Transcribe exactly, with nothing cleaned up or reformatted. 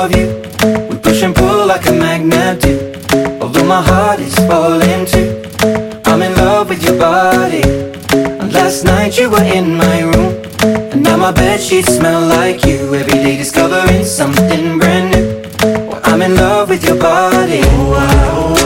of you. We push and pull like a magnet do. Although my heart is falling too, I'm in love with your body. And last night you were in my room, and now my bedsheets smell like you. Every day discovering something brand new. Well, I'm in love with your body. Oh, I, oh,